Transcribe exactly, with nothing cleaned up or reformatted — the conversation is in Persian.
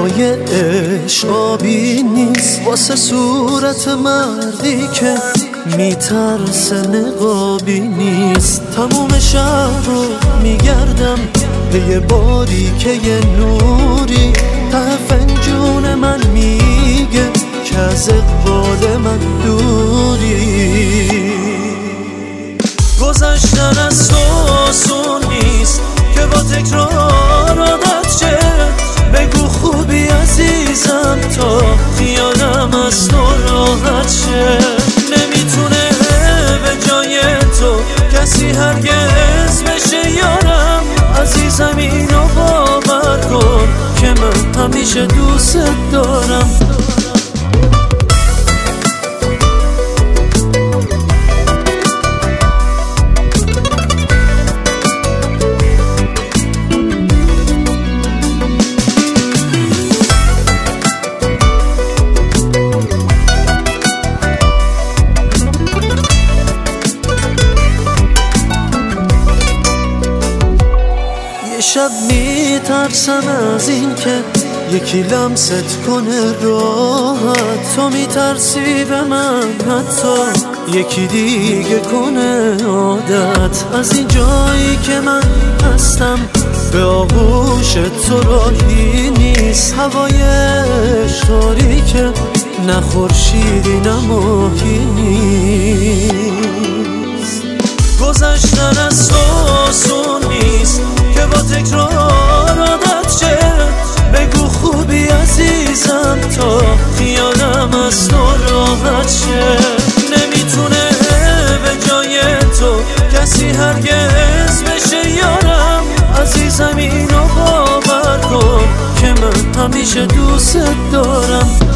دریای عشق آبی نیست واسه صورت مردی که میترسه نقابی نیست. تموم شهر رو میگردم به یه باری که یه نوری ته فنجون من میگه که از اقبال من دوری. گذشتن از تو آسون نیست که با تکرار عادت شه. بگو خوبی عزیزم تا خیالم از تو راحت شه. نمیتونه به جای تو کسی هرگز بشه یارم. عزیزم اینو باور کن که من همیشه دوست دارم. شب میترسم از این که یکی لمست کنه راحت. تو میترسی به من حتی یکی دیگه کنه عادت. از این جایی که من هستم به آغوش تو راهی نیست. هوایش تاریکه نه خورشیدی نه ماهی نیست. گذشتن از تو آسون نیست که با تکرار عادت شه. بگو خوبی عزیزم تا خیالم از تو راحت شه. نمیتونه به جای تو کسی هرگز بشه یارم. عزیزم اینو باور کن که من همیشه دوست دارم.